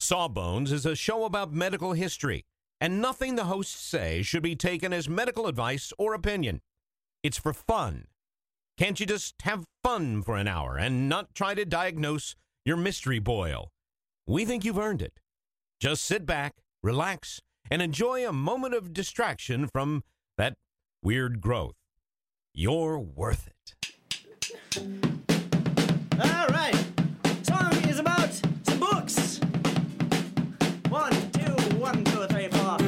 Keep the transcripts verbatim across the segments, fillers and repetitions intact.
Sawbones is a show about medical history, and nothing the hosts say should be taken as medical advice or opinion. It's for fun. Can't you just have fun for an hour and not try to diagnose your mystery boil? We think you've earned it. Just sit back, relax, and enjoy a moment of distraction from that weird growth. You're worth it. All right. Song is about some books. One, two, one, two, three, four.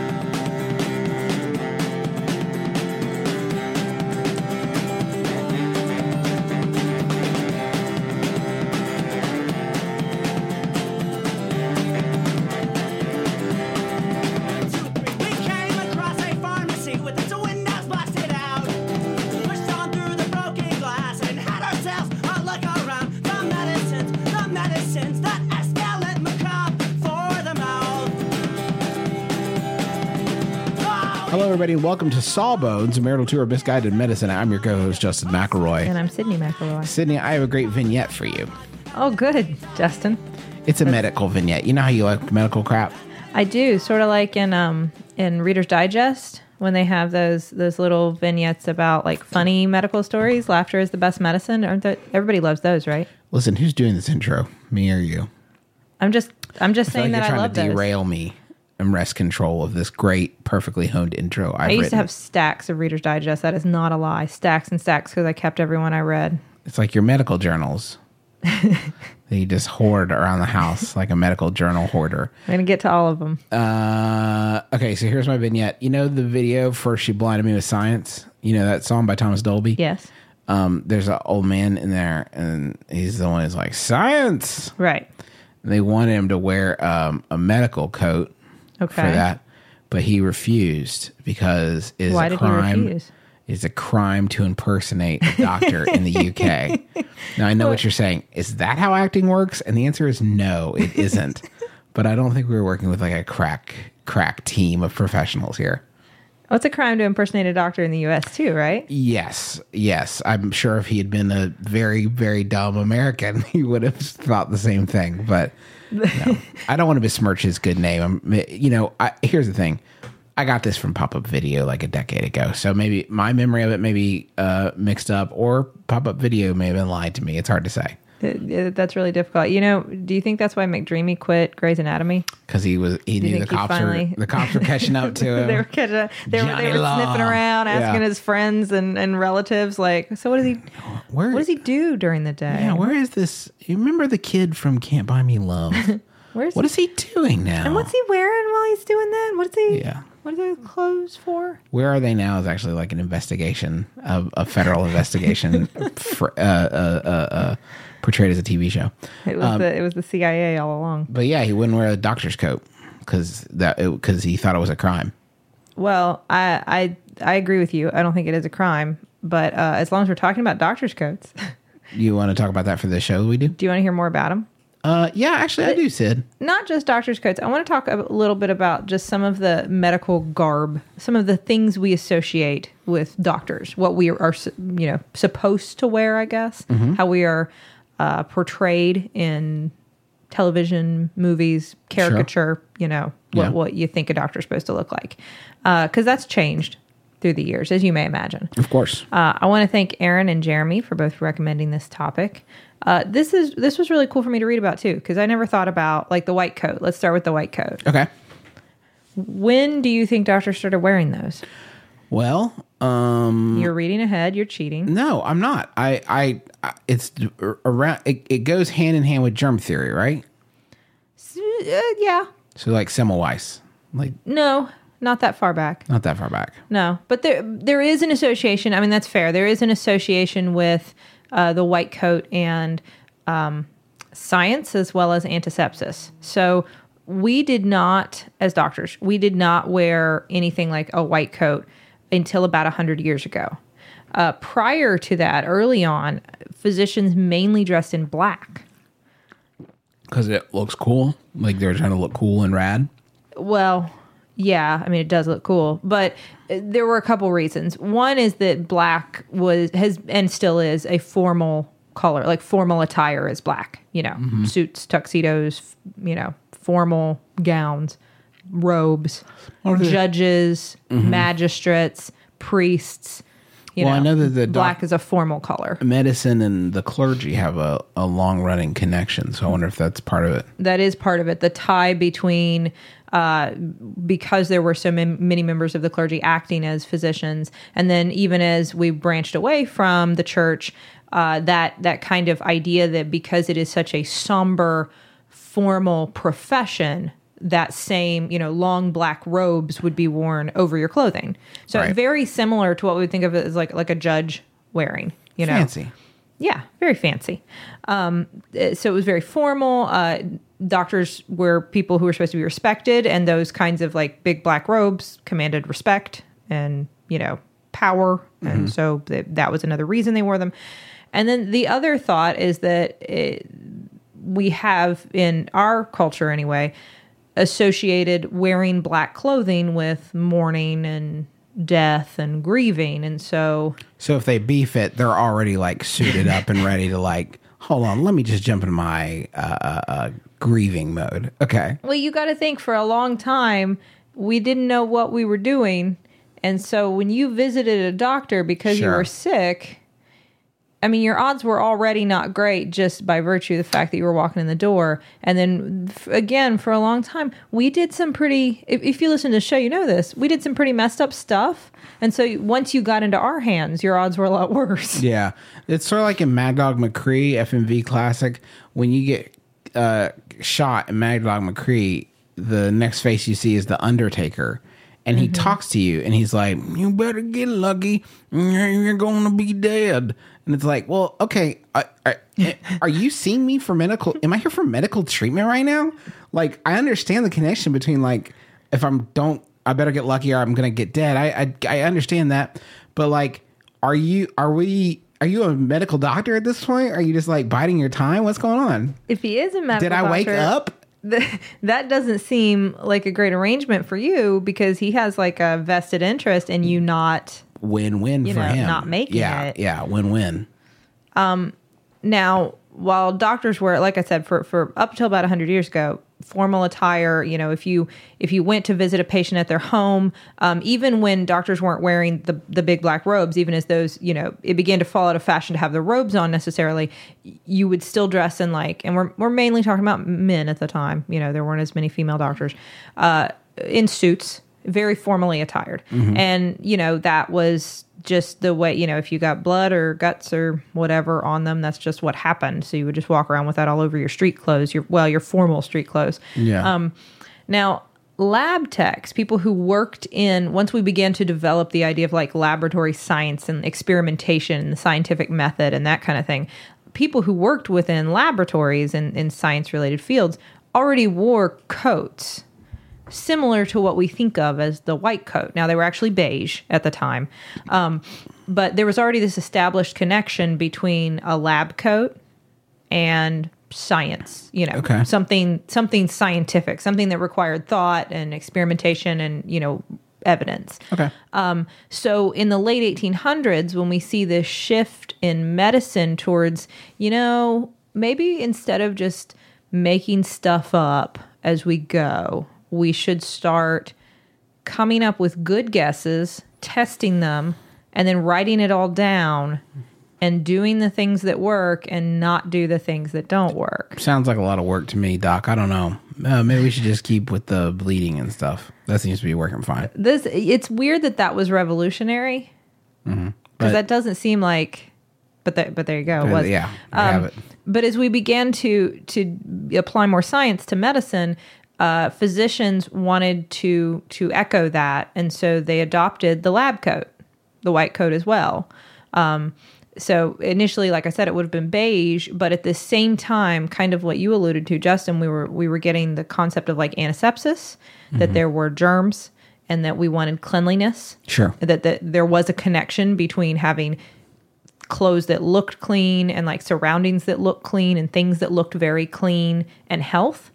Hello, everybody, and welcome to Sawbones, a marital tour of misguided medicine. I'm your co-host, Justin McElroy. And I'm Sydney McElroy. Sydney, I have a great vignette for you. Oh, good, Justin. It's a That's... medical vignette. You know how you like medical crap? I do, sort of like in um in Reader's Digest when they have those those little vignettes about like funny medical stories. Laughter is the best medicine. Aren't they? Everybody loves those, right? Listen, who's doing this intro? Me or you? I'm just I'm just I feel saying like that you're I love trying to those. derail me and wrest control of this great, perfectly honed intro I've I used written. to have stacks of Reader's Digest. That is not a lie. Stacks and stacks because I kept every one I read. It's like your medical journals that you just hoard around the house like a medical journal hoarder. I'm going to get to all of them. Uh, okay, so here's my vignette. You know the video for She Blinded Me with Science? You know that song by Thomas Dolby? Yes. Um, there's an old man in there, and he's the one who's like, science! Right. And they wanted him to wear um, a medical coat okay. for that, but he refused because it is Why a did crime. he refuse? It's a crime to impersonate a doctor in the U K. Now, I know what you're saying. Is that how acting works? And the answer is no, it isn't. But I don't think we were working with like a crack crack team of professionals here. Well, it's a crime to impersonate a doctor in the U S too, right? Yes, yes. I'm sure if he had been a very, very dumb American, he would have thought the same thing. But no, I don't want to besmirch his good name. I'm, you know, I, here's the thing. I got this from Pop-Up Video like a decade ago. So maybe my memory of it may be uh, mixed up, or Pop-Up Video may have been lied to me. It's hard to say. It, it, that's really difficult. You know, do you think that's why McDreamy quit Grey's Anatomy? Because he was he do knew the cops finally... were the cops were catching up to him. they were catching. They were, they were sniffing around, asking yeah. his friends and, and relatives, like, so what does he? Where, what does he do during the day? Yeah, where is this? You remember the kid from Can't Buy Me Love? Where's what he? is he doing now? And what's he wearing while he's doing that? What's he? Yeah. What are those clothes for? Where Are They Now is actually like an investigation, of a federal investigation, for, uh, uh, uh, uh, portrayed as a T V show. It was um, the it was the C I A all along. But yeah, he wouldn't wear a doctor's coat because that because he thought it was a crime. Well, I I I agree with you. I don't think it is a crime, but uh, as long as we're talking about doctor's coats, you want to talk about that for the show? We do. Do you want to hear more about them? Uh, yeah, actually, I do, Sid. Not just doctor's coats. I want to talk a little bit about just some of the medical garb, some of the things we associate with doctors, what we are, you know, supposed to wear, I guess, mm-hmm. how we are uh, portrayed in television, movies, caricature, sure. you know, what, yeah. what you think a doctor's supposed to look like. Because uh, that's changed through the years, as you may imagine. Of course. Uh, I want to thank Aaron and Jeremy for both recommending this topic. Uh, this is this was really cool for me to read about too, because I never thought about like the white coat. Let's start with the white coat. Okay. When do you think doctors started wearing those? Well, um, you're reading ahead. You're cheating. No, I'm not. I, I, I it's around. It, it goes hand in hand with germ theory, right? Uh, yeah. So like Semmelweis, like no, not that far back. Not that far back. No, but there there is an association. I mean, that's fair. There is an association with uh, the white coat and um, science as well as antisepsis. So we did not, as doctors, we did not wear anything like a white coat until about one hundred years ago. Uh, prior to that, early on, physicians mainly dressed in black. Because it looks cool? Like they're trying to look cool and rad? Well, yeah. I mean, it does look cool. But there were a couple reasons. One is that black was, has, and still is, a formal color, like formal attire is black, you know, Mm-hmm. suits, tuxedos, f- you know, formal gowns, robes, What are the- judges, magistrates, priests, you Well, I know, know that the doc- black is a formal color. Medicine and the clergy have a, a long running connection, so I wonder if that's part of it. That is part of it. The tie between, uh, because there were so many, many members of the clergy acting as physicians, and then even as we branched away from the church, uh, that that kind of idea that because it is such a somber, formal profession, that same, you know, long black robes would be worn over your clothing. So Right. very similar to what we would think of as like like a judge wearing, you know. Fancy. Yeah, very fancy. Um, uh, so it was very formal. Uh, doctors were people who were supposed to be respected, and those kinds of like big black robes commanded respect and, you know, power. And so th- that was another reason they wore them. And then the other thought is that it, we have in our culture anyway associated wearing black clothing with mourning and death and grieving. And so So if they beef it, they're already like suited up and ready to like, hold on, let me just jump into my uh, uh, uh, grieving mode. Okay. Well, you got to think for a long time, we didn't know what we were doing. And so when you visited a doctor because you Sure. were sick, I mean, your odds were already not great just by virtue of the fact that you were walking in the door. And then f- again, for a long time, we did some pretty, if, if you listen to the show, you know this, we did some pretty messed up stuff. And so once you got into our hands, your odds were a lot worse. Yeah. It's sort of like in Mad Dog McCree, F M V Classic. When you get uh, shot in Mad Dog McCree, the next face you see is the Undertaker. And he talks to you and he's like, you better get lucky. You're going to be dead. And it's like, well, okay. I, I, are you seeing me for medical? Am I here for medical treatment right now? Like, I understand the connection between like, if I'm don't, I better get lucky or I'm going to get dead. I, I, I understand that. But like, are you, are we, are you a medical doctor at this point? Are you just like biding your time? What's going on? If he is a medical Did I wake doctor, up? th- that doesn't seem like a great arrangement for you because he has like a vested interest in you not. Win-win You for know, him. not making yeah, it. Yeah, win-win. Now, while doctors were, like I said, for, for up until about one hundred years ago, formal attire, you know, if you if you went to visit a patient at their home, um, even when doctors weren't wearing the, the big black robes, even as those, you know, it began to fall out of fashion to have the robes on necessarily, you would still dress in like, and we're, we're mainly talking about men at the time, you know, there weren't as many female doctors, uh, in suits, very formally attired. And, you know, that was just the way, you know, if you got blood or guts or whatever on them, that's just what happened. So you would just walk around with that all over your street clothes, your, well, your formal street clothes. Yeah. Um, now, lab techs, people who worked in, once we began to develop the idea of like laboratory science and experimentation and the scientific method and that kind of thing, people who worked within laboratories and in science related fields already wore coats similar to what we think of as the white coat. Now, they were actually beige at the time, um, but there was already this established connection between a lab coat and science, you know, Okay. something something scientific, something that required thought and experimentation and, you know, evidence. Okay. Um, so in the late eighteen hundreds, when we see this shift in medicine towards, you know, maybe instead of just making stuff up as we go, we should start coming up with good guesses, testing them, and then writing it all down and doing the things that work and not do the things that don't work. Sounds like a lot of work to me, Doc. I don't know. Uh, maybe we should just keep with the bleeding and stuff. That seems to be working fine. This it's weird that that was revolutionary because But- that doesn't seem like. But there, but there you go. It But was. yeah, we have it. But as we began to to apply more science to medicine, uh, physicians wanted to to echo that, and so they adopted the lab coat, the white coat as well. Um, so initially, like I said, it would have been beige, but at the same time, kind of what you alluded to, Justin, we were we were getting the concept of like antisepsis, that there were germs, and that we wanted cleanliness. Sure. That that there was a connection between having clothes that looked clean and like surroundings that looked clean and things that looked very clean and health.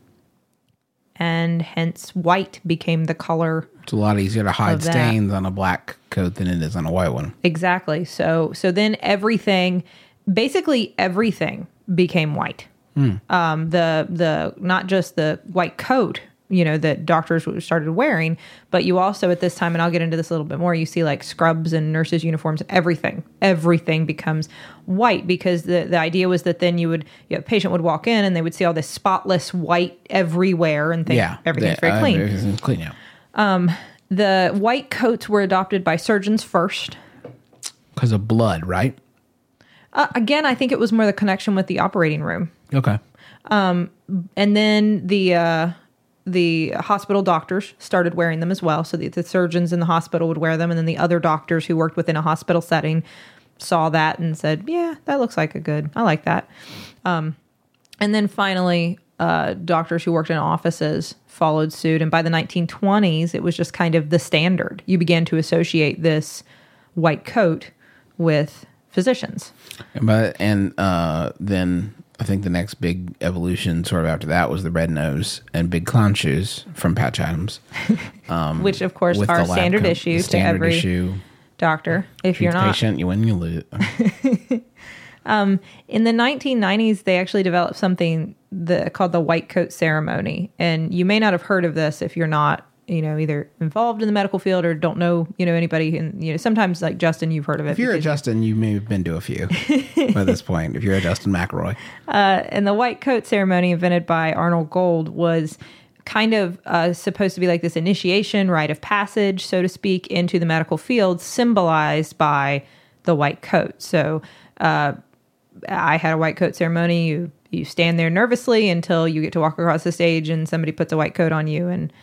And hence white became the color. It's a lot easier to hide Of that. stains on a black coat than it is on a white one. Exactly. So so then everything basically everything became white. Um, the the not just the white coat, you know, that doctors started wearing, but you also at this time, and I'll get into this a little bit more, you see like scrubs and nurses' uniforms, everything, everything becomes white because the, the idea was that then you would, you know, a patient would walk in and they would see all this spotless white everywhere and think Yeah. everything's the- very uh, clean. Everything's clean, yeah. The white coats were adopted by surgeons first. Because of blood, right? Uh, again, I think it was more the connection with the operating room. Okay. And then the uh, the hospital doctors started wearing them as well. So the, the surgeons in the hospital would wear them, and then the other doctors who worked within a hospital setting saw that and said, "Yeah, that looks like a good. I like that." Um, and then finally, uh, doctors who worked in offices followed suit, and by the nineteen twenties, it was just kind of the standard. You began to associate this white coat with physicians. But and uh, then I think the next big evolution, sort of after that, was the red nose and big clown shoes from Patch Adams, um, Which, of course, with are the lab standard coat- issue the to standard every issue. doctor. If You're you're not patient, you win, you lose. in the nineteen nineties, they actually developed something that, called the white coat ceremony, and you may not have heard of this if you're not, you know, either involved in the medical field or don't know, you know, anybody. And you know, sometimes like Justin, you've heard of it. If you're a because- Justin, you may have been to a few by this point. If you're a Justin McElroy, and the white coat ceremony invented by Arnold Gold was kind of uh, supposed to be like this initiation, rite of passage, so to speak, into the medical field, symbolized by the white coat. So uh, I had a white coat ceremony. You you stand there nervously until you get to walk across the stage and somebody puts a white coat on you, and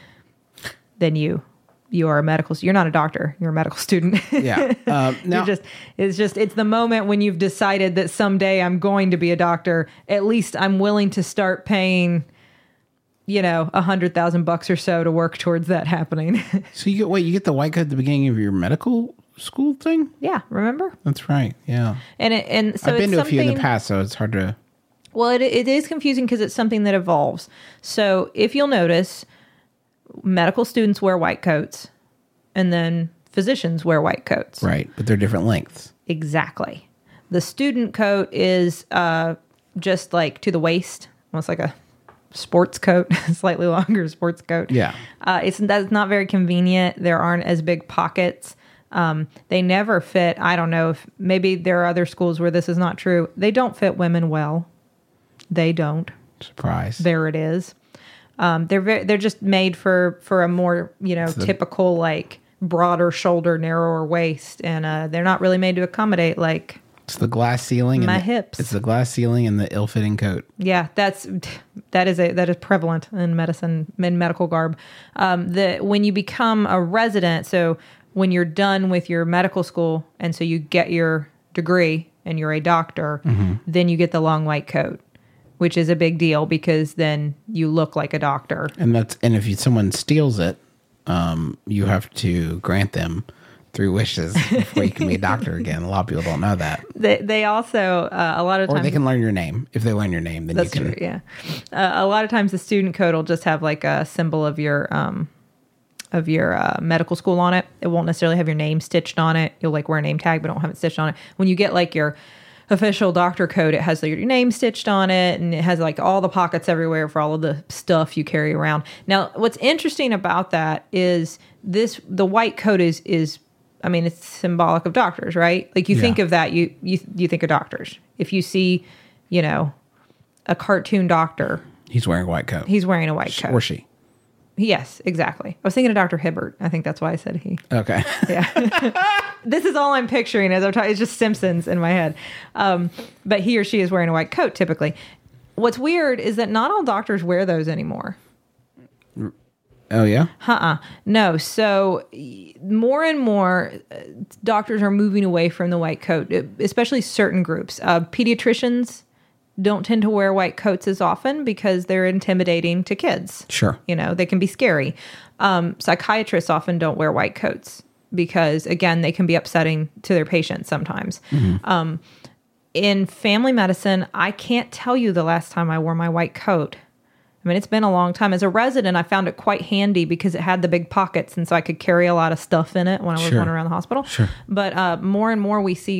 then you you are a medical. You're not a doctor. You're a medical student. yeah. Um, now, You're just it's just it's the moment when you've decided that someday I'm going to be a doctor. At least I'm willing to start paying, you know, a hundred thousand bucks or so to work towards that happening. so you get wait, you get the white coat at the beginning of your medical school thing. Yeah, remember? That's right. Yeah, And it, and so I've been it's to a few in the something- past, so it's hard to. Well, it it is confusing because it's something that evolves. So if you'll notice, medical students wear white coats, and then physicians wear white coats. Right, but they're different lengths. Exactly. The student coat is uh, just like to the waist, almost like a sports coat, slightly longer sports coat. Yeah. Uh, it's that's not very convenient. There aren't as big pockets. Um, they never fit. I don't know if maybe there are other schools where this is not true. They don't fit women well. They don't. Surprise. There it is. Um, they're very, they're just made for for a more, you know, the- typical like broader shoulder, narrower waist, and uh, they're not really made to accommodate like. It's the glass ceiling. My and the, hips. It's the glass ceiling and the ill-fitting coat. Yeah, that's that is a that is prevalent in medicine, in medical garb. Um, the when you become a resident, so when you're done with your medical school, and so you get your degree and you're a doctor, Mm-hmm. then you get the long white coat, which is a big deal because then you look like a doctor. And that's and if you, someone steals it, um, you have to grant them three wishes before you can be a doctor again. A lot of people don't know that. They they also uh, a lot of Or times they can learn your name. If they learn your name, then that's you can. true. Yeah, uh, a lot of times the student coat will just have like a symbol of your um of your uh, medical school on it. It won't necessarily have your name stitched on it. You'll like wear a name tag, but don't have it stitched on it. When you get like your official doctor coat, it has like, your name stitched on it, and it has like all the pockets everywhere for all of the stuff you carry around. Now, what's interesting about that is this: the white coat is is. I mean, it's symbolic of doctors, right? Like you Yeah. think of that, you you you think of doctors. If you see, you know, a cartoon doctor, He's wearing a white coat. he's wearing a white coat. Or she. Yes, exactly. I was thinking of Doctor Hibbert. I think that's why I said he. Okay. This is all I'm picturing as I'm talking. It's just Simpsons in my head. Um, but he or she is wearing a white coat typically. What's weird is that not all doctors wear those anymore. Oh, yeah? Uh-uh. No. So y- more and more uh, doctors are moving away from the white coat, uh, especially certain groups. Uh, pediatricians don't tend to wear white coats as often because they're intimidating to kids. Sure. You know, they can be scary. Um, psychiatrists often don't wear white coats because, again, they can be upsetting to their patients sometimes. Um, in family medicine, I can't tell you the last time I wore my white coat. I mean, it's been a long time. As a resident, I found it quite handy because it had the big pockets, and so I could carry a lot of stuff in it when I was Sure. going around the hospital. Sure. But uh, more and more we see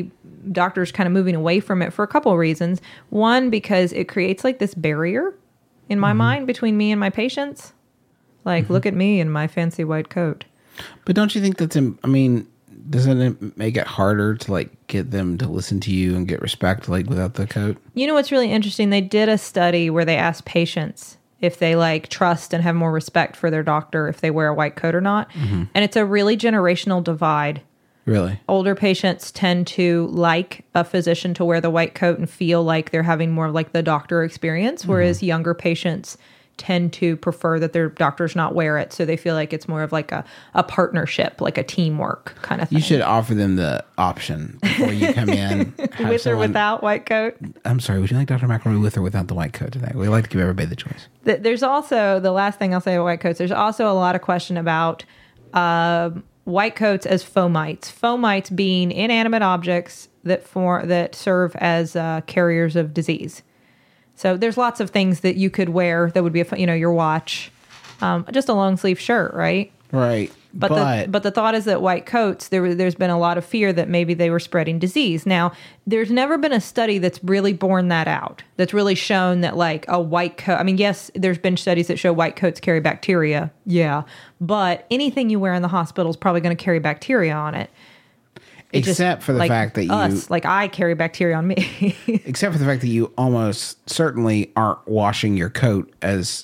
doctors kind of moving away from it for a couple of reasons. One, because it creates like this barrier in my mm-hmm. mind between me and my patients. Like, mm-hmm. look at me in my fancy white coat. But don't you think that's, I mean, doesn't it make it harder to like get them to listen to you and get respect like without the coat? You know what's really interesting? They did a study where they asked patients if they like trust and have more respect for their doctor if they wear a white coat or not. Mm-hmm. And it's a really generational divide. Really? Older patients tend to like a physician to wear the white coat and feel like they're having more of like the doctor experience, whereas mm-hmm. younger patients tend to prefer that their doctors not wear it, so they feel like it's more of like a, a partnership, like a teamwork kind of thing. You should offer them the option before you come in. With someone, or without white coat? I'm sorry, would you like Doctor McElroy with or without the white coat today? We like to give everybody the choice. There's also, the last thing I'll say about white coats, there's also a lot of question about uh, white coats as fomites. Fomites being inanimate objects that for, that serve as uh, carriers of disease. So there's lots of things that you could wear that would be, a, you know, your watch, um, just a long sleeve shirt, right? Right. But but the, but the thought is that white coats, there there's been a lot of fear that maybe they were spreading disease. Now, there's never been a study that's really borne that out. That's really shown that like a white coat. I mean, yes, there's been studies that show white coats carry bacteria. Yeah, but anything you wear in the hospital is probably going to carry bacteria on it. It except just, for the like fact that you... Us, like I carry bacteria on me. Except for the fact that you almost certainly aren't washing your coat as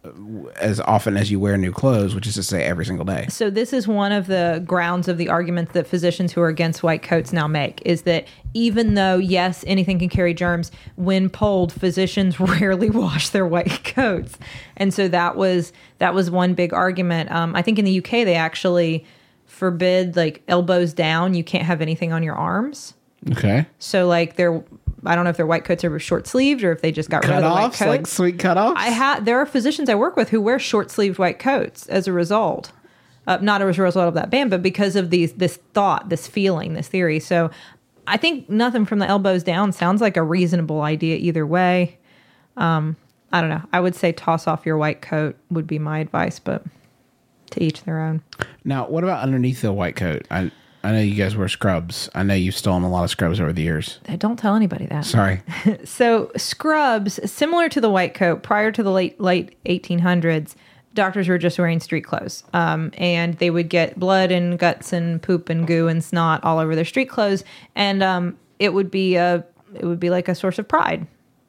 as often as you wear new clothes, which is to say every single day. So this is one of the grounds of the argument that physicians who are against white coats now make, is that even though, yes, anything can carry germs, when polled, physicians rarely wash their white coats. And so that was that was one big argument. Um, I think in the U K, they actually... forbid like elbows down. You can't have anything on your arms. Okay. So like they're, I don't know if their white coats are short sleeved or if they just got rid of the white coats. Like sweet cutoffs. I ha- There are physicians I work with who wear short sleeved white coats as a result, uh, not as a result of that ban, but because of these this thought, this feeling, this theory. So I think nothing from the elbows down sounds like a reasonable idea either way. Um, I don't know. I would say toss off your white coat would be my advice, but. To each their own. Now, what about underneath the white coat? I I know you guys wear scrubs. I know you've stolen a lot of scrubs over the years. Don't tell anybody that. Sorry. So scrubs, similar to the white coat, prior to the late late eighteen hundreds, doctors were just wearing street clothes. Um, and they would get blood and guts and poop and goo and snot all over their street clothes. And um, it would be a it would be like a source of pride.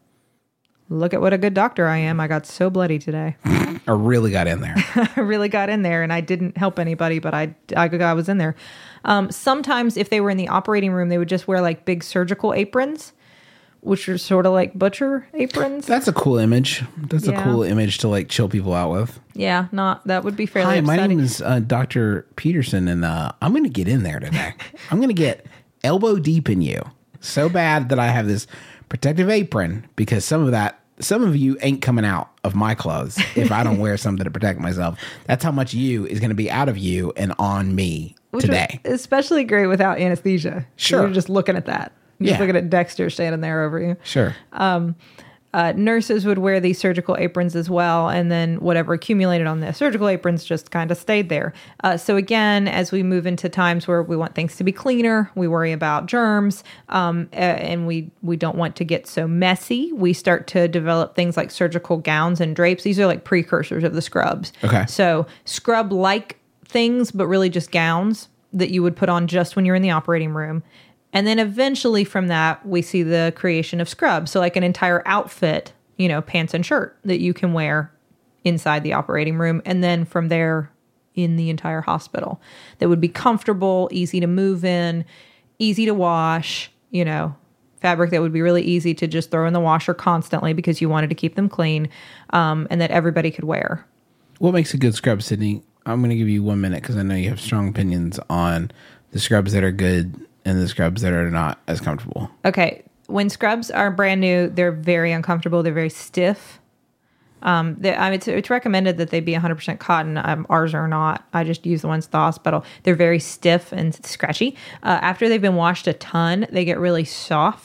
Look at what a good doctor I am. I got so bloody today. I really got in there. I really got in there, and I didn't help anybody, but I, I, I was in there. Um, sometimes if they were in the operating room, they would just wear like big surgical aprons, which are sort of like butcher aprons. That's a cool image. That's yeah. a cool image to like chill people out with. Yeah, not that would be fairly Hi, upsetting. my name is uh, Doctor Peterson, and uh, I'm going to get in there today. I'm going to get elbow deep in you. So bad that I have this protective apron, because some of that, some of you ain't coming out of my clothes if I don't wear something to protect myself. That's how much you is going to be out of you and on me Which today. Was especially great without anesthesia. Sure. You're just looking at that. You're yeah. just looking at Dexter standing there over you. Sure. Um, uh, nurses would wear these surgical aprons as well, and then whatever accumulated on the surgical aprons just kind of stayed there. Uh, so again, as we move into times where we want things to be cleaner, we worry about germs, um, uh, and we, we don't want to get so messy, we start to develop things like surgical gowns and drapes. These are like precursors of the scrubs. Okay. So scrub-like things, but really just gowns that you would put on just when you're in the operating room. And then eventually from that, we see the creation of scrubs. So like an entire outfit, you know, pants and shirt that you can wear inside the operating room. And then from there in the entire hospital that would be comfortable, easy to move in, easy to wash, you know, fabric that would be really easy to just throw in the washer constantly because you wanted to keep them clean, um, and that everybody could wear. What makes a good scrub, Sydney? I'm going to give you one minute because I know you have strong opinions on the scrubs that are good and the scrubs that are not as comfortable. Okay. When scrubs are brand new, they're very uncomfortable. They're very stiff. Um, they, I mean, it's, it's recommended that they be one hundred percent cotton. Um, ours are not. I just use the ones at the hospital. They're very stiff and scratchy. Uh, after they've been washed a ton, they get really soft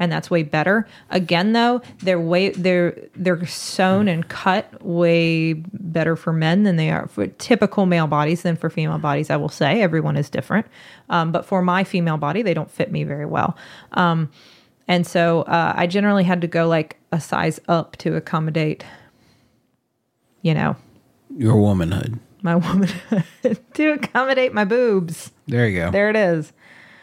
and that's way better. Again, though, they're way they're they're sewn and cut way better for men than they are for typical male bodies than for female bodies. I will say everyone is different, um, but for my female body, they don't fit me very well. Um, and so uh, I generally had to go like a size up to accommodate, you know, Your womanhood. my womanhood, to accommodate my boobs. There you go. There it is.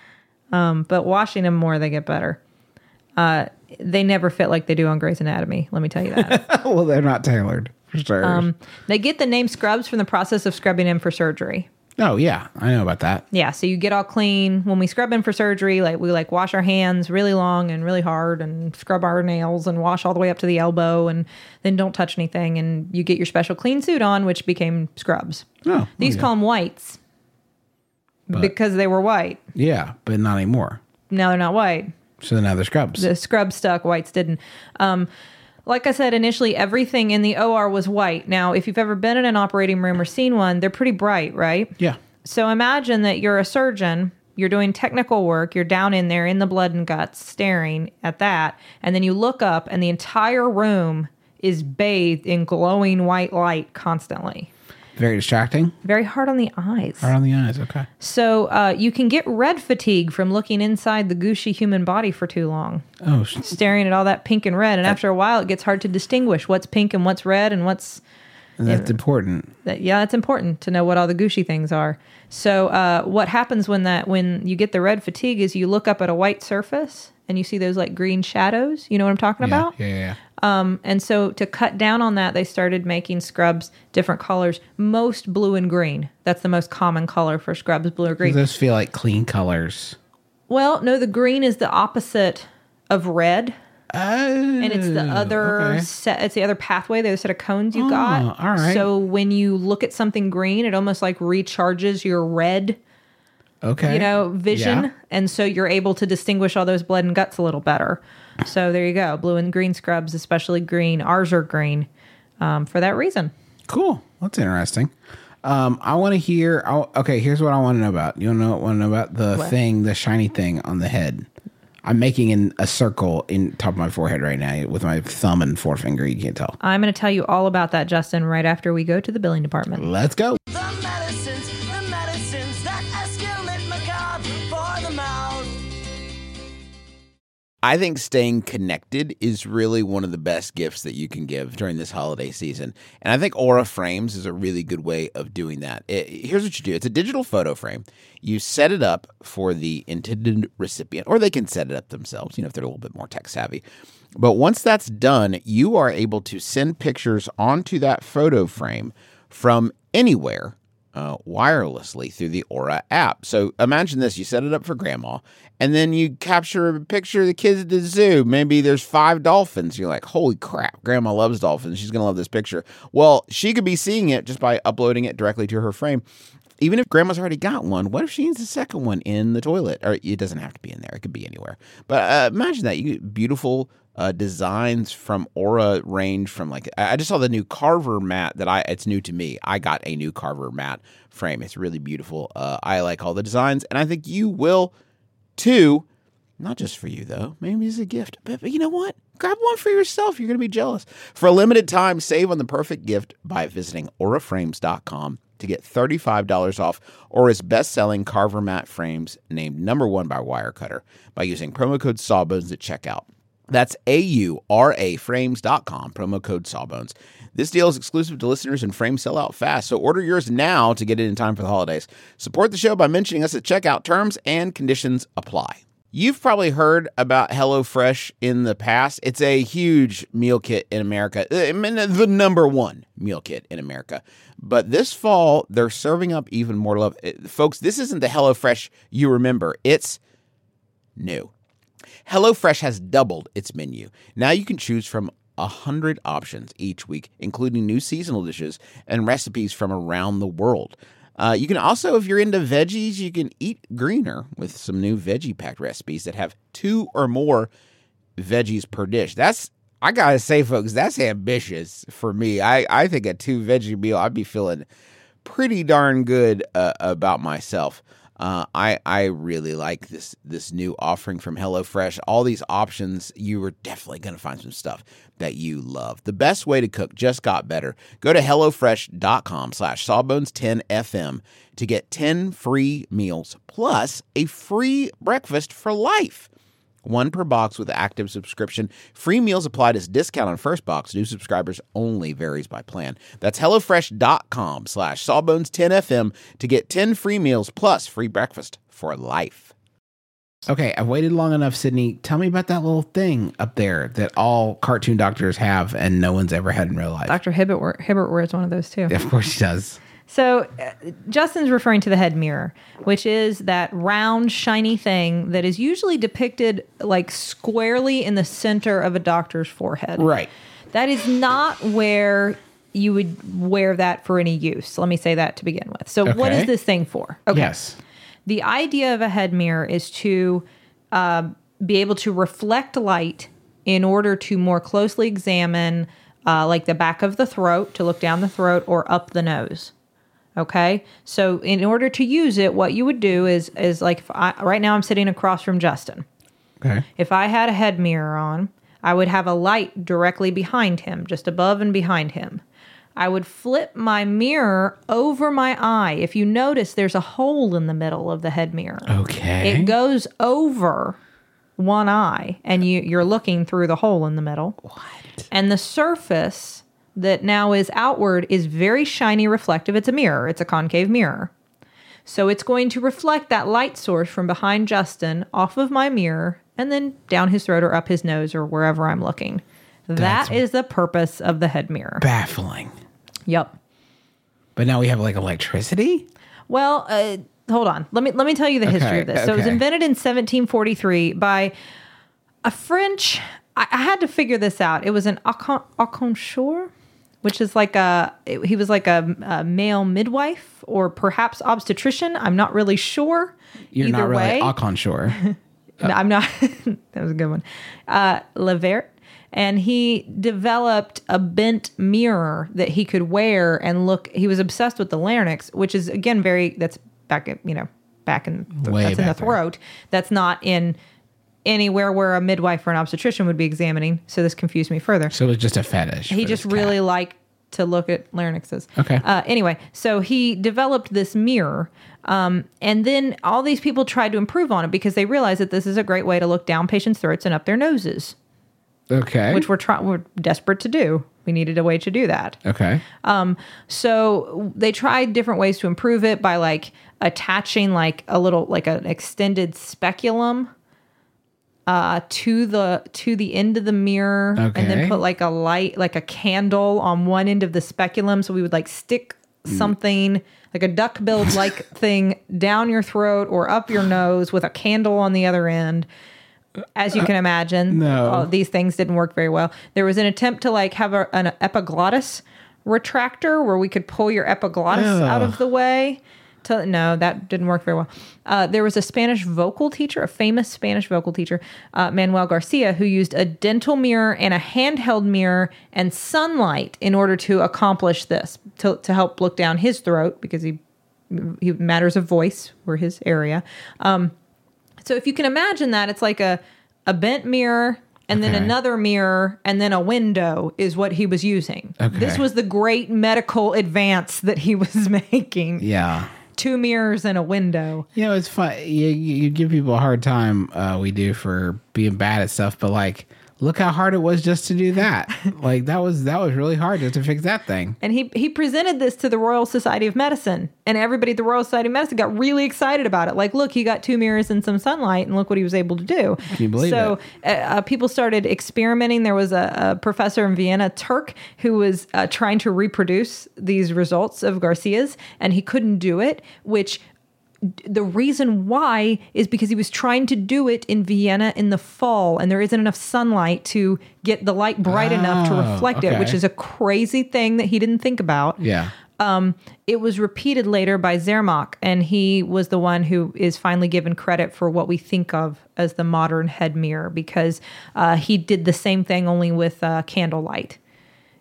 Um, but washing them more, they get better. Uh, they never fit like they do on Grey's Anatomy. Let me tell you that. Well, they're not tailored for sure. um, they get the name scrubs from the process of scrubbing in for surgery. Oh yeah, I know about that. Yeah, so you get all clean when we scrub in for surgery. Like we like wash our hands really long and really hard, and scrub our nails and wash all the way up to the elbow, and then don't touch anything. And you get your special clean suit on, which became scrubs. Oh, These okay. call them whites But- because they were white. Yeah, but not anymore. Now they're not white. So now they're scrubs. The scrub stuck, whites didn't. Um, like I said, initially everything in the O R was white. Now, if you've ever been in an operating room or seen one, they're pretty bright, right? Yeah. So imagine that you're a surgeon, you're doing technical work, you're down in there in the blood and guts staring at that, and then you look up and the entire room is bathed in glowing white light constantly. Very distracting. Very hard on the eyes. Hard on the eyes. Okay. So uh, you can get red fatigue from looking inside the gushy human body for too long, Oh, sh- staring at all that pink and red. And after a while, it gets hard to distinguish what's pink and what's red and what's... that's important. That, yeah, it's important to know what all the gushy things are. So uh, what happens when that when you get the red fatigue is you look up at a white surface and you see those like green shadows. You know what I'm talking Yeah, about? yeah, yeah, yeah. Um, and so to cut down on that, they started making scrubs different colors, most blue and green. That's the most common color for scrubs, blue or green. Those feel like clean colors. Well, no, the green is the opposite of red. Oh, And it's the other okay. set. It's the other pathway. The other set of cones you Oh, got. all right. So when you look at something green, it almost like recharges your red, Okay. you know, vision, Yeah. and so you're able to distinguish all those blood and guts a little better. So there you go. Blue and green scrubs, especially green. Ours are green um, for that reason. Cool. That's interesting. Um, I want to hear. I'll, okay, here's what I want to know about. You want to know? Want to know about the What? thing, the shiny thing on the head? I'm making in a circle in top of my forehead right now with my thumb and forefinger. You can't tell. I'm going to tell you all about that, Justin, right after we go to the billing department. Let's go. The medicines, the medicines that escalate macabre for the mouth. I think staying connected is really one of the best gifts that you can give during this holiday season. And I think Aura Frames is a really good way of doing that. It, here's what you do. It's a digital photo frame. You set it up for the intended recipient, or they can set it up themselves, you know, if they're a little bit more tech savvy. But once that's done, you are able to send pictures onto that photo frame from anywhere uh, wirelessly through the Aura app. So imagine this. You set it up for grandma, and then you capture a picture of the kids at the zoo. Maybe there's five dolphins. You're like, holy crap, grandma loves dolphins. She's going to love this picture. Well, she could be seeing it just by uploading it directly to her frame. Even if grandma's already got one, what if she needs a second one in the toilet? Or it doesn't have to be in there. It could be anywhere. But uh, imagine that. You get beautiful uh, designs from Aura range from like, I just saw the new Carver mat that I, it's new to me. I got a new Carver mat frame. It's really beautiful. Uh, I like all the designs, and I think you will too. Not just for you, though. Maybe as a gift. But, but you know what? Grab one for yourself. You're going to be jealous. For a limited time, save on the perfect gift by visiting aura frames dot com to get thirty-five dollars off Aura's best-selling Carver mat frames named number one by Wirecutter by using promo code Sawbones at checkout. That's A U R A frames dot com, promo code Sawbones. This deal is exclusive to listeners and frames sell out fast, so order yours now to get it in time for the holidays. Support the show by mentioning us at checkout. Terms and conditions apply. You've probably heard about HelloFresh in the past. It's a huge meal kit in America. I mean, the number one meal kit in America. But this fall, they're serving up even more love. Folks, this isn't the HelloFresh you remember. It's new. HelloFresh has doubled its menu. Now you can choose from one hundred options each week, including new seasonal dishes and recipes from around the world. Uh, you can also, if you're into veggies, you can eat greener with some new veggie packed recipes that have two or more veggies per dish. That's, I gotta say, folks, that's ambitious for me. I, I think a two veggie meal, I'd be feeling pretty darn good uh, about myself. Uh, I I really like this this new offering from HelloFresh. All these options, you are definitely going to find some stuff that you love. The best way to cook just got better. Go to HelloFresh.com slash Sawbones10FM to get ten free meals plus a free breakfast for life. One per box with active subscription. Free meals applied as discount on first box. New subscribers only. Varies by plan. That's HelloFresh.com slash Sawbones10FM to get ten free meals plus free breakfast for life. Okay, I've waited long enough, Sydney. Tell me about that little thing up there that all cartoon doctors have and no one's ever had in real life. Doctor Hibbert, Hibbert wears one of those too. Of course he does. So uh, Justin's referring to the head mirror, which is that round, shiny thing that is usually depicted like squarely in the center of a doctor's forehead. Right. That is not where you would wear that for any use. Let me say that to begin with. So what Okay. is this thing for? Okay. Yes. The idea of a head mirror is to uh, be able to reflect light in order to more closely examine uh, like the back of the throat, to look down the throat or up the nose. Okay. So in order to use it, what you would do is, is like, if I, right now I'm sitting across from Justin. Okay. If I had a head mirror on, I would have a light directly behind him, just above and behind him. I would flip my mirror over my eye. If you notice, there's a hole in the middle of the head mirror. Okay. It goes over one eye, and you, you're looking through the hole in the middle. What? And the surface that now is outward is very shiny, reflective. It's a mirror. It's a concave mirror. So it's going to reflect that light source from behind Justin off of my mirror and then down his throat or up his nose or wherever I'm looking. That's That is the purpose of the head mirror. Baffling. Yep. But now we have like electricity? Well, uh, hold on. Let me let me tell you the history Okay, of this. So it was okay. invented in seventeen forty-three by a French. I, I had to figure this out. It was an accoucheur, which is like a. It, he was like a, a male midwife or perhaps obstetrician. I'm not really sure. You're Either not really way, Akon Shore. No, I'm not. That was a good one. Uh, Levert. And he developed a bent mirror that he could wear and look. He was obsessed with the larynx, which is again very. That's back at you know back in the, Way that's in the back there. throat. That's not in anywhere where a midwife or an obstetrician would be examining. So this confused me further. So it was just a fetish. He for just this really cat. liked to look at larynxes. Okay. Uh, anyway, so he developed this mirror, um, and then all these people tried to improve on it because they realized that this is a great way to look down patients' throats and up their noses, Okay. which we're trying, we're desperate to do. We needed a way to do that. Okay. So they tried different ways to improve it by like attaching like a little like an extended speculum uh, to the to the end of the mirror, and Okay. then put like a light, like a candle on one end of the speculum. So we would like stick something like a duck-billed like thing down your throat or up your nose with a candle on the other end. As you can imagine, no. all these things didn't work very well. There was an attempt to like have a, an epiglottis retractor where we could pull your epiglottis Ugh. out of the way. To, no, that didn't work very well. Uh, there was a Spanish vocal teacher, a famous Spanish vocal teacher, uh, Manuel Garcia, who used a dental mirror and a handheld mirror and sunlight in order to accomplish this, to, to help look down his throat because he, he matters of voice were his area. Um, So if you can imagine that, it's like a, a bent mirror and then Okay. another mirror and then a window is what he was using. Okay. This was the great medical advance that he was making. Yeah. Two mirrors and a window. You know, it's fun. You, you give people a hard time, uh, we do, for being bad at stuff, but like, look how hard it was just to do that. Like, that was that was really hard just to fix that thing. And he he presented this to the Royal Society of Medicine. And everybody at the Royal Society of Medicine got really excited about it. Like, look, he got two mirrors and some sunlight, and look what he was able to do. Can you believe so, it? uh, uh, people started experimenting. There was a, a professor in Vienna, Turk, who was uh, trying to reproduce these results of Garcia's, and he couldn't do it, which... The reason why is because he was trying to do it in Vienna in the fall, and there isn't enough sunlight to get the light bright enough to Oh, reflect it, which okay. is a crazy thing that he didn't think about. Yeah. Um, it was repeated later by Zermatt, and he was the one who is finally given credit for what we think of as the modern head mirror because uh, he did the same thing only with uh, candlelight.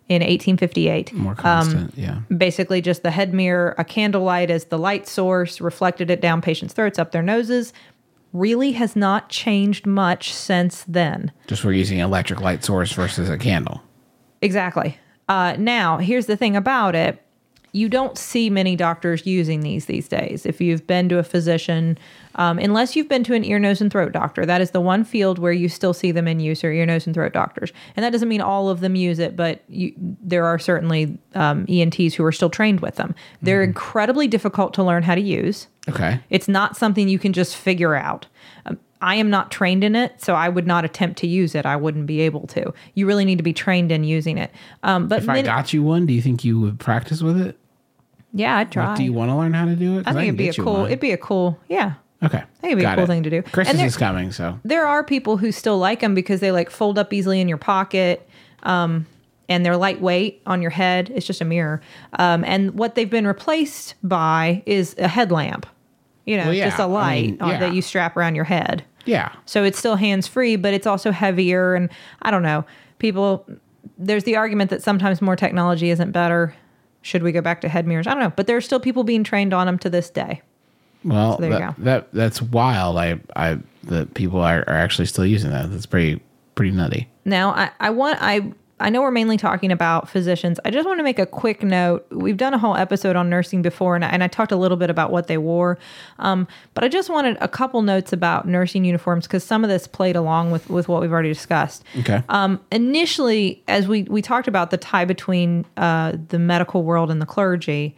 in eighteen fifty-eight. More constant, yeah. Basically, just the head mirror, a candlelight as the light source, reflected it down patients' throats, up their noses. Really has not changed much since then. Just we're using an electric light source versus a candle. Exactly. Uh, now, here's the thing about it. You don't see many doctors using these these days. If you've been to a physician, um, unless you've been to an ear, nose, and throat doctor, that is the one field where you still see them in use, or ear, nose, and throat doctors. And that doesn't mean all of them use it, but you, there are certainly um, E N Ts who are still trained with them. They're mm-hmm. incredibly difficult to learn how to use. Okay. It's not something you can just figure out. Um, I am not trained in it, so I would not attempt to use it. I wouldn't be able to. You really need to be trained in using it. Um, but if I got you one, do you think you would practice with it? Yeah, I'd try. Like, do you want to learn how to do it? I think I it'd be a cool. It'd be a cool. Yeah. Okay. I think it'd be Got a cool it. thing to do. Christmas there, is coming, so there are people who still like them because they like fold up easily in your pocket, um, and they're lightweight on your head. It's just a mirror, um, and what they've been replaced by is a headlamp. You know, Well, yeah. just a light I mean, on- yeah. that you strap around your head. yeah. So it's still hands-free, but it's also heavier. And I don't know. People, there's the argument that sometimes more technology isn't better. Should we go back to head mirrors? I don't know. But there's still people being trained on them to this day. Well, So there you that, go. that that's wild. I I that people are, are actually still using that. That's pretty pretty nutty. Now, I, I want, I, I know we're mainly talking about physicians. I just want to make a quick note. We've done a whole episode on nursing before, and I, and I talked a little bit about what they wore. Um, but I just wanted a couple notes about nursing uniforms because some of this played along with, with what we've already discussed. Okay. Um, initially, as we, we talked about the tie between uh, the medical world and the clergy,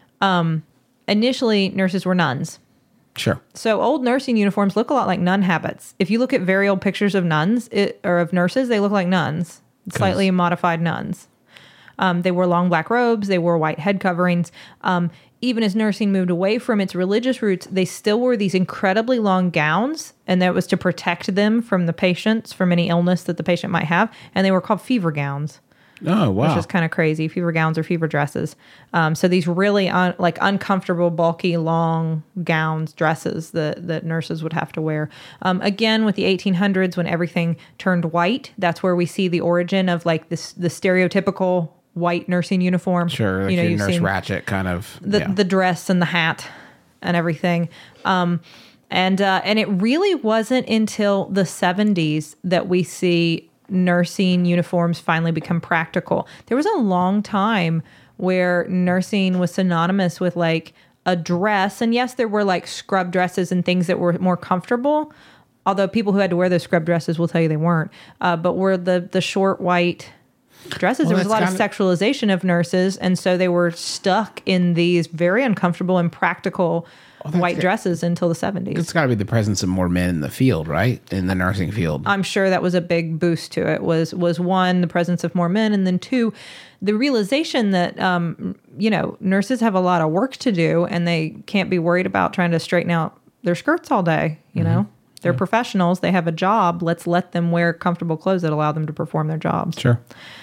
um, initially nurses were nuns. Sure. So old nursing uniforms look a lot like nun habits. If you look at very old pictures of nuns it, or of nurses, they look like nuns, slightly modified nuns. Um, they wore long black robes. They wore white head coverings. Um, even as nursing moved away from its religious roots, they still wore these incredibly long gowns, and that was to protect them from the patients, from any illness that the patient might have. And they were called fever gowns. Oh, wow. Which is kind of crazy. Fever gowns or fever dresses. Um, so these really un, like uncomfortable, bulky, long gowns, dresses that, that nurses would have to wear. Um, again, with the eighteen hundreds, when everything turned white, that's where we see the origin of like this the stereotypical white nursing uniform. Sure. Like you know, your you've Nurse seen Ratchet kind of. the yeah. the dress and the hat and everything. Um, and uh, and it really wasn't until the seventies that we see nursing uniforms finally become practical. There was a long time where nursing was synonymous with like a dress. And yes, there were like scrub dresses and things that were more comfortable. Although people who had to wear those scrub dresses will tell you they weren't. Uh, but were the, the short white dresses. Well, there was a lot of that's sexualization of nurses. And so they were stuck in these very uncomfortable and practical Well, that's white it. dresses until the seventies. It's got to be the presence of more men in the field, right? In the nursing field. I'm sure that was a big boost to it. Was was one, the presence of more men, and then two, the realization that um, you know, nurses have a lot of work to do, and they can't be worried about trying to straighten out their skirts all day. You know, they're professionals; they have a job. Let's let them wear comfortable clothes that allow them to perform their jobs. Sure.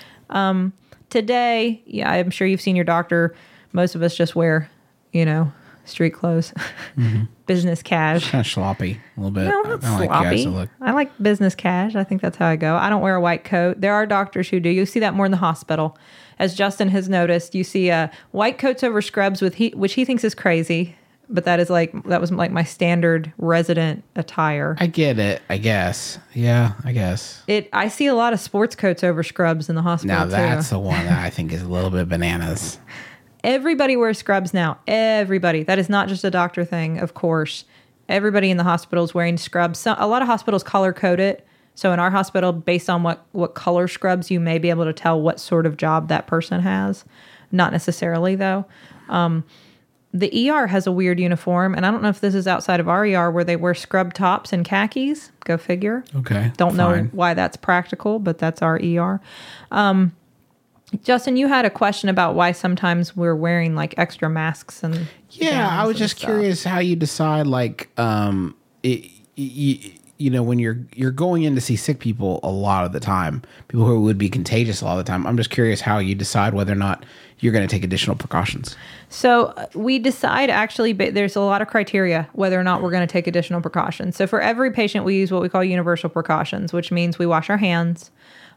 Today, yeah, I'm sure you've seen your doctor. Most of us just wear, you know, street clothes, business cash. Kind of sloppy a little bit. No, I not don't like guys sloppy. that look. I like business cash. I think that's how I go. I don't wear a white coat. There are doctors who do. You see that more in the hospital. As Justin has noticed, you see uh, white coats over scrubs, with he, which he thinks is crazy. But that is like that was like my standard resident attire. I get it, I guess. Yeah, I guess. It. I see a lot of sports coats over scrubs in the hospital Now too. that's the one that I think is a little bit bananas. Everybody wears scrubs now. Everybody. That is not just a doctor thing, of course. Everybody in the hospital is wearing scrubs. So, a lot of hospitals color code it. So in our hospital, based on what, what color scrubs, you may be able to tell what sort of job that person has. Not necessarily, though. Um, the E R has a weird uniform, and I don't know if this is outside of our E R, where they wear scrub tops and khakis. Go figure. Okay. Don't fine. know why that's practical, but that's our E R. Um, Justin, you had a question about why sometimes we're wearing like extra masks and Yeah, I gowns was and just stuff. curious how you decide, like, um, it, you, you know, when you're you're going in to see sick people a lot of the time, people who would be contagious a lot of the time. I'm just curious how you decide whether or not you're going to take additional precautions. So uh, we decide actually, but there's a lot of criteria whether or not we're going to take additional precautions. So for every patient, we use what we call universal precautions, which means we wash our hands.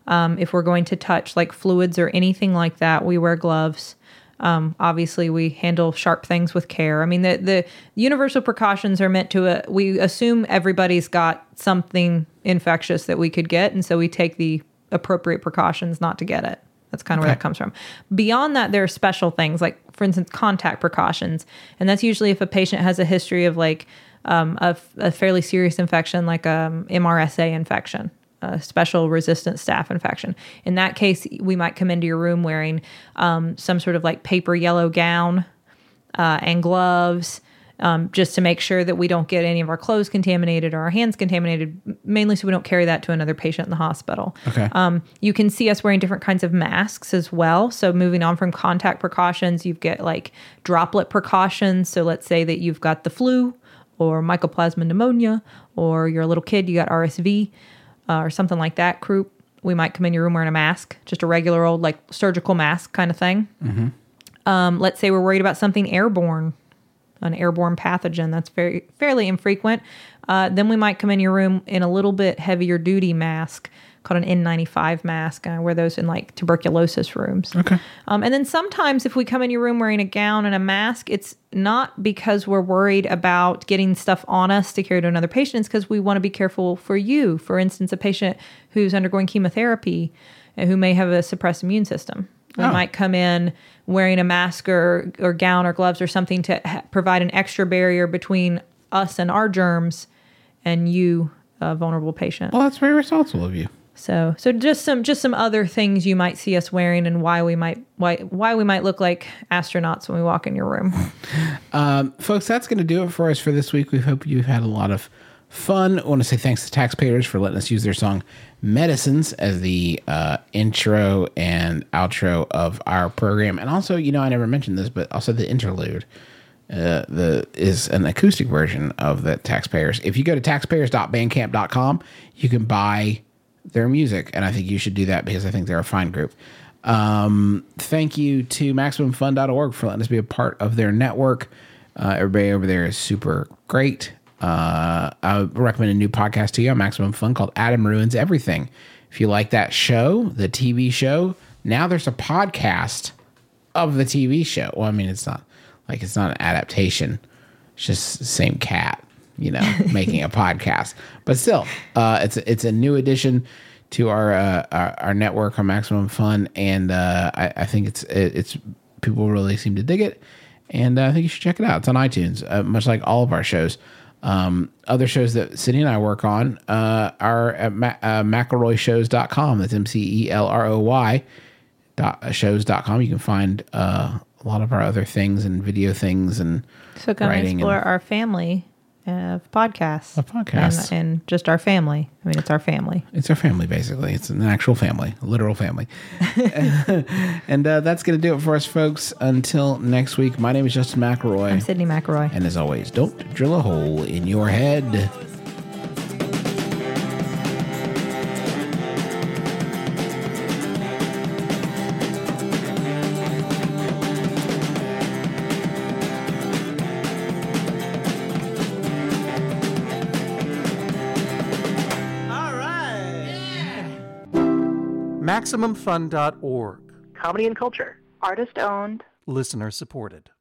Um, if we're going to touch like fluids or anything like that, we wear gloves. Um, obviously, we handle sharp things with care. I mean, the, the universal precautions are meant to, uh, we assume everybody's got something infectious that we could get. And so we take the appropriate precautions not to get it. That's kind of where that comes from. Beyond that, there are special things like, for instance, contact precautions. And that's usually if a patient has a history of like um, a, a fairly serious infection, like um, M R S A infection. A special resistant staph infection. In that case, we might come into your room wearing um, some sort of like paper yellow gown uh, and gloves, um, just to make sure that we don't get any of our clothes contaminated or our hands contaminated, mainly so we don't carry that to another patient in the hospital. Okay. Um, you can see us wearing different kinds of masks as well. So moving on from contact precautions, you've got like droplet precautions. So let's say that you've got the flu or mycoplasma pneumonia, or you're a little kid, you got R S V. Uh, or something like that, croup, we might come in your room wearing a mask, just a regular old like surgical mask kind of thing. Mm-hmm. Um, let's say we're worried about something airborne, an airborne pathogen that's very fairly infrequent. Uh, then we might come in your room in a little bit heavier duty mask called an N ninety-five mask. And I wear those in like tuberculosis rooms. Okay. Um, and then sometimes if we come in your room wearing a gown and a mask, it's not because we're worried about getting stuff on us to carry to another patient. It's because we want to be careful for you. For instance, a patient who's undergoing chemotherapy and who may have a suppressed immune system. We Oh. might come in wearing a mask or, or gown or gloves or something to ha- provide an extra barrier between us and our germs and you, a vulnerable patient. Well, that's very responsible of you. So, so just some just some other things you might see us wearing, and why we might why why we might look like astronauts when we walk in your room. Um, folks, that's going to do it for us for this week. We hope you've had a lot of fun. I want to say thanks to Taxpayers for letting us use their song Medicines as the uh, intro and outro of our program. And also, you know, I never mentioned this, but also the interlude uh, the is an acoustic version of the Taxpayers. If you go to taxpayers dot bandcamp dot com, you can buy their music, and I think you should do that because I think they're a fine group. Um, thank you to maximum fun dot org for letting us be a part of their network. Uh, everybody over there is super great. Uh, I would recommend a new podcast to you on Maximum Fun called Adam Ruins Everything. If you like that show, the T V show, now there's a podcast of the T V show. Well, I mean, it's not like it's not an adaptation. It's just the same cat, you know, making a podcast. But still, uh, it's it's a new addition to our uh, our, our network on Maximum Fun, and uh, I, I think it's it, it's people really seem to dig it, and uh, I think you should check it out. It's on iTunes, uh, much like all of our shows. Um, other shows that Cindy and I work on uh, are at ma- uh, McElroy shows dot com. That's M C E L R O Y dot shows dot com. You can find uh, a lot of our other things and video things and So come writing explore and, our family of podcasts. Of podcasts. And, and just our family. I mean, it's our family. It's our family, basically. It's an actual family, a literal family. And uh, that's going to do it for us, folks. Until next week, my name is Justin McElroy. I'm Sydney McElroy. And as always, don't drill a hole in your head. All right. Maximum Fun dot org. Comedy and culture. Artist owned. Listener supported.